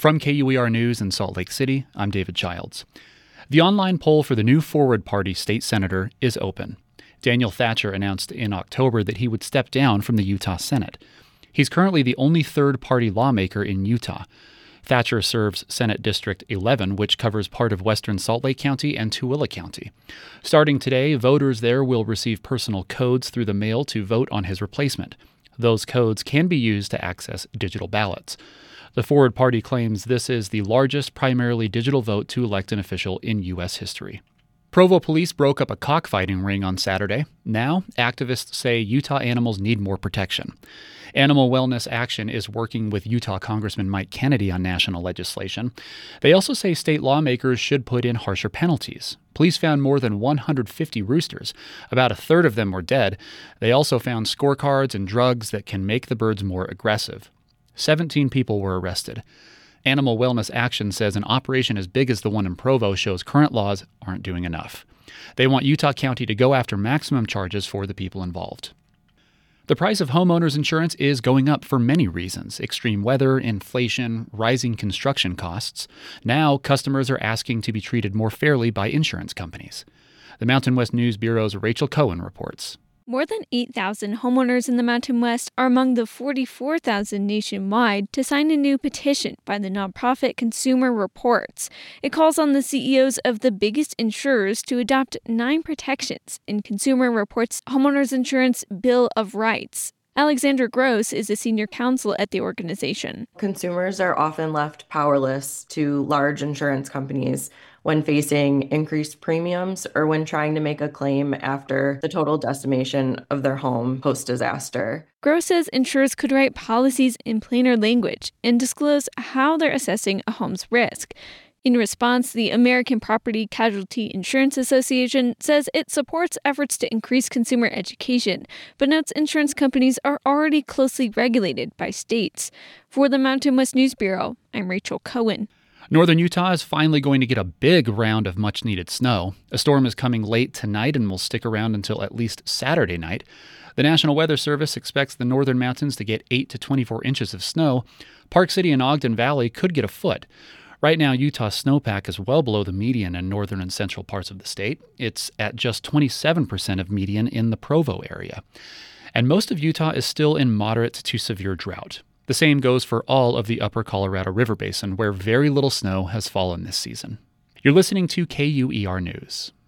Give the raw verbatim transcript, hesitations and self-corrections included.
From K U E R News in Salt Lake City, I'm David Childs. The online poll for the new Forward Party state senator is open. Daniel Thatcher announced in October that he would step down from the Utah Senate. He's currently the only third-party lawmaker in Utah. Thatcher serves Senate District eleven, which covers part of western Salt Lake County and Tooele County. Starting today, voters there will receive personal codes through the mail to vote on his replacement. Those codes can be used to access digital ballots. The Forward Party claims this is the largest primarily digital vote to elect an official in U S history. Provo police broke up a cockfighting ring on Saturday. Now, activists say Utah animals need more protection. Animal Wellness Action is working with Utah Congressman Mike Kennedy on national legislation. They also say state lawmakers should put in harsher penalties. Police found more than one hundred fifty roosters. About a third of them were dead. They also found scorecards and drugs that can make the birds more aggressive. seventeen people were arrested. Animal Wellness Action says an operation as big as the one in Provo shows current laws aren't doing enough. They want Utah County to go after maximum charges for the people involved. The price of homeowners insurance is going up for many reasons: extreme weather, inflation, rising construction costs. Now, customers are asking to be treated more fairly by insurance companies. The Mountain West News Bureau's Rachel Cohen reports. More than eight thousand homeowners in the Mountain West are among the forty-four thousand nationwide to sign a new petition by the nonprofit Consumer Reports. It calls on the C E Os of the biggest insurers to adopt nine protections in Consumer Reports' Homeowners Insurance Bill of Rights. Alexandra Gross is a senior counsel at the organization. Consumers are often left powerless to large insurance companies when facing increased premiums or when trying to make a claim after the total decimation of their home post-disaster. Gross says insurers could write policies in plainer language and disclose how they're assessing a home's risk. In response, the American Property Casualty Insurance Association says it supports efforts to increase consumer education, but notes insurance companies are already closely regulated by states. For the Mountain West News Bureau, I'm Rachel Cohen. Northern Utah is finally going to get a big round of much-needed snow. A storm is coming late tonight and will stick around until at least Saturday night. The National Weather Service expects the northern mountains to get eight to twenty-four inches of snow. Park City and Ogden Valley could get a foot. Right now, Utah's snowpack is well below the median in northern and central parts of the state. It's at just twenty-seven percent of median in the Provo area. And most of Utah is still in moderate to severe drought. The same goes for all of the upper Colorado River Basin, where very little snow has fallen this season. You're listening to K U E R News.